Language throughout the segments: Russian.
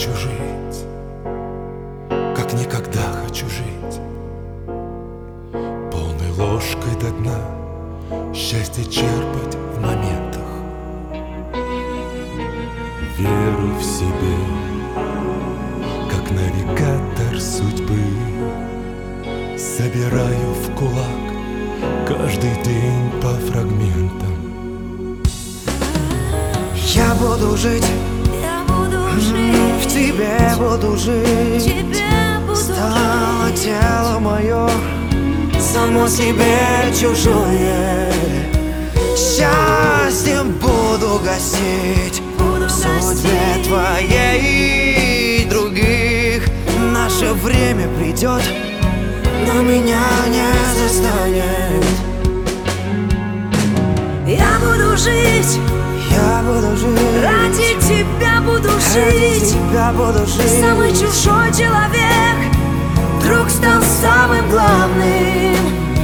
хочу жить, как никогда хочу жить, полной ложкой до дна счастье черпать в моментах, веру в себе, как навигатор судьбы, собираю в кулак каждый день по фрагментам. Я буду жить, в тебе буду жить, стало тело мое само себе чужое. Счастьем буду гасить в судьбе твоей и других. Наше время придет, но меня не застанет. Я буду жить, я буду жить, ради тебя буду жить. тебя буду жить. Самый чужой человек вдруг стал самым главным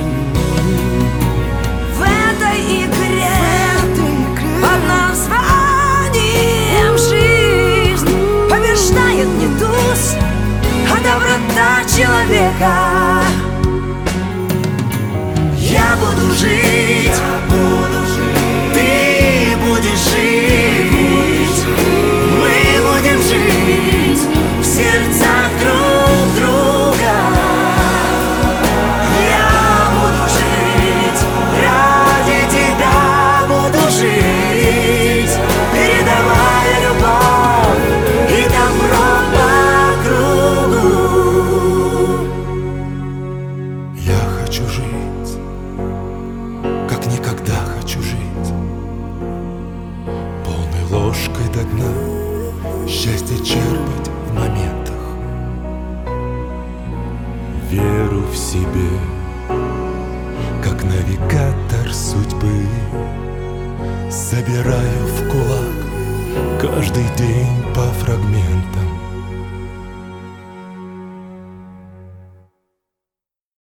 в этой игре. Под названием жизнь побеждает недуз, а доброта человека. Я буду жить, ты будешь жить, мы будем жить в сердцах друг друга. Я буду жить, ради тебя буду жить, передавая любовь и добро по кругу. Я хочу жить, как никогда хочу жить, полной ложкой до дна счастье черпать в моментах, веру в себе, как навигатор судьбы, собираю в кулак каждый день по фрагментам.